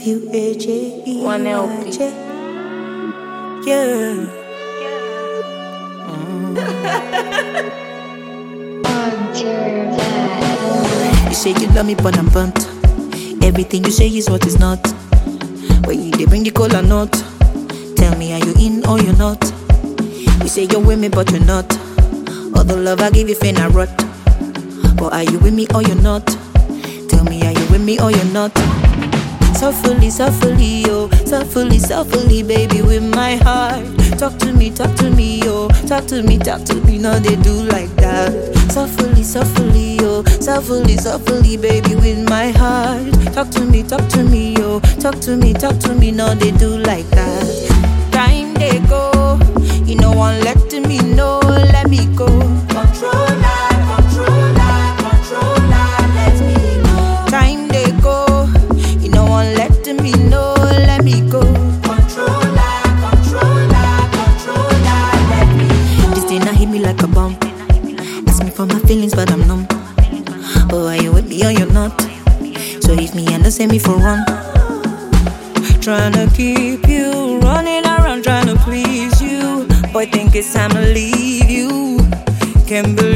One LP. Yeah. You say you love me, but I'm burnt. Everything you say is what is not. When they bring the cola nut, tell me, are you in or you're not? You say you're with me, but you're not. All the love I give you, finna rot. But are you with me or you're not? Tell me, are you with me or you're not? Softly, softly, oh, softly, softly, baby, with my heart. Talk to me, oh, talk to me, no, they do like that. Softly, softly, oh, softly, softly, baby, with my heart. Talk to me, oh, talk to me, no, they do like that. Time they go, you know, one letting me know, let me go. Controller, let me go. Time they go, you know, one letting me know, let me go. Controller, let me go. This thing I hit me like a bomb. Ask me for my feelings, but I'm numb. Oh, are you with me or you're not? So if me and don't send me for run. Tryna keep you running around, tryna please you. Boy, think it's time to leave you. Can't believe